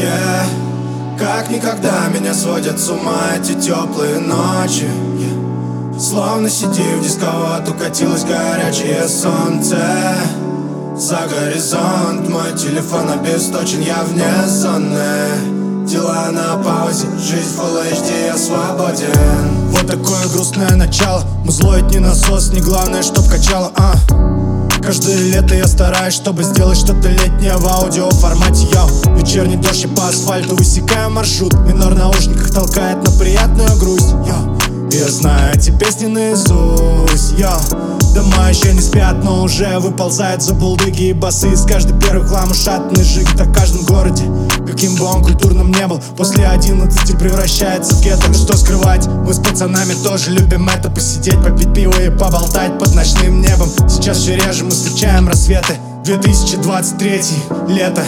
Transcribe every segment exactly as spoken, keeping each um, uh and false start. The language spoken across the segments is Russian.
Yeah. Как никогда меня сводят с ума эти теплые ночи, yeah. Словно сиди в дисковод, укатилось горячее солнце. За горизонт мой телефон обесточен, я вне зоны. Дела на паузе, жизнь Full эйч ди, я свободен. Вот такое грустное начало. Музло это не насос, не главное, чтоб качало, а каждое лето я стараюсь, чтобы сделать что-то летнее в аудиоформате. Йоу, вечерний дождь, я по асфальту высекаю маршрут. Минор в наушниках толкает на приятную грусть. Йоу, я знаю эти песни наизусть. Йоу, дома еще не спят, но уже выползают за булдыги и басы. Из каждой первых хлам ушатанный жиг. Так в каждом городе, каким бы он культурным не был, после одиннадцати превращается в гетто. Ну что скрывать, мы с пацанами тоже любим это. Посидеть, попить пиво и поболтать под ночным небом. Сейчас все реже мы встречаем рассветы. две тысячи двадцать третий, лето.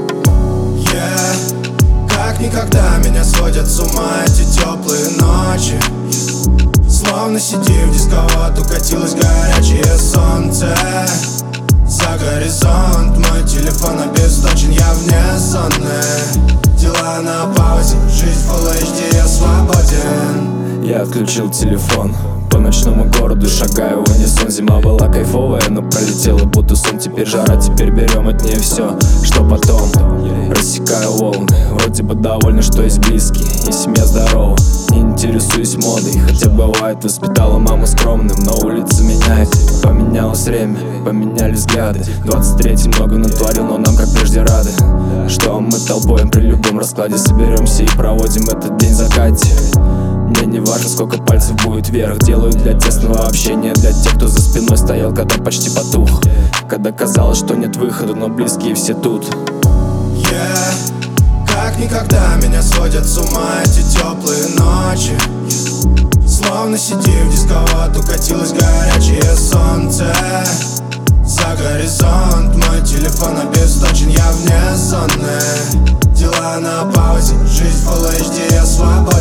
Yeah. Как никогда меня сводят с ума эти теплые ночи, yeah. Словно сиди в дисковод, укатилось горячее солнце. За горизонт мой телефон обесточен, я вне зоны. Дела на паузе, жизнь Full эйч ди, я свободен. Я отключил телефон, по ночному городу шагаю в унисон. Зима была кайфовая, но пролетела будто сон. Теперь жара, теперь берем от нее все, что потом. Рассекаю волны, вроде бы довольны, что есть близкие и семья здорова. Не интересуюсь модой, хотя бывает воспитала маму скромным. Но улица меняет, поменялось время, поменялись взгляды. двадцать третий много натворил, но нам как прежде рады. Что мы толпой при любом раскладе соберемся и проводим этот день в закате. Мне не важно, сколько пальцев будет вверх. Делаю для тесного общения, для тех, кто за спиной стоял, когда почти потух. Когда казалось, что нет выхода, но близкие все тут. Yeah. Как никогда меня сводят с ума эти теплые ночи, yeah. Словно сиди в дисковод, укатилось горячее солнце. За горизонт мой телефон обесточен, я вне зоны. Дела на паузе, жизнь Full эйч ди, я свободен.